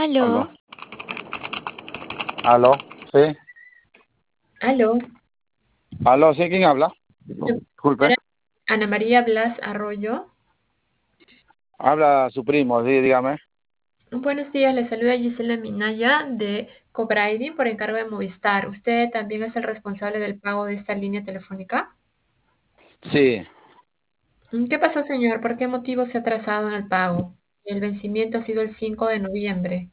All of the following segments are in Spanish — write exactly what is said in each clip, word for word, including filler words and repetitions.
Aló, Aló. Aló, sí. aló. Aló, sí, ¿quién habla? Disculpe. Señora Ana María Blas Arroyo. Habla su primo, sí, dígame. Buenos días, le saluda Gisela Minaya de Cobraidi por encargo de Movistar. ¿Usted también es el responsable del pago de esta línea telefónica? Sí, ¿Qué pasó, señor? ¿Por qué motivo se ha atrasado en el pago? El vencimiento ha sido el cinco de noviembre.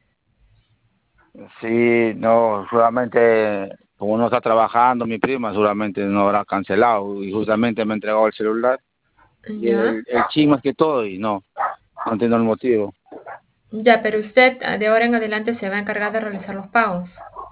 sí, no, seguramente, como no está trabajando mi prima, seguramente no habrá cancelado y justamente me entregó el celular y Ya, el, el chip más que todo y no, no entiendo el motivo. ya, pero usted ah, de ahora en adelante se va a encargar de realizar los pagos.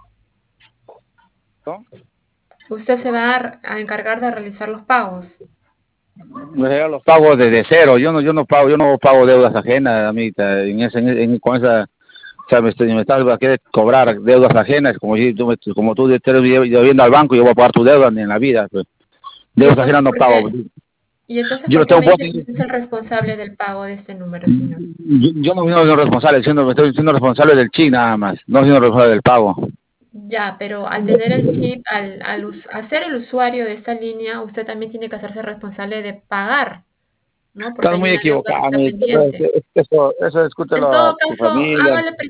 ¿No? Usted se va a a encargar de realizar los pagos. Me llegan los pagos desde cero, yo no, yo no pago, yo no pago deudas ajenas, amiguita, en ese, en, en- con esa. O sea, me, estoy- me estás a querer cobrar deudas ajenas, como si tú, me- como tú estés debiendo al banco, yo voy a pagar tu deuda ni en la vida. Pues. ¿Y Deudas entonces ajenas no por pago. qué? ¿Y entonces Yo no por qué tengo me por dice que qué- usted es el responsable del pago de este número, señor? yo, yo no soy responsable, siendo, me estoy siendo responsable del chip nada más, no siendo responsable del pago. Ya, pero al tener el chip, al, al us- al ser el usuario de esta línea, usted también tiene que hacerse responsable de pagar, ¿no? Porque Estás hay muy una deuda que equivocado, está amiguita, pero pendiente. eso, eso, eso En discútelo a todo tu caso, familia. hágale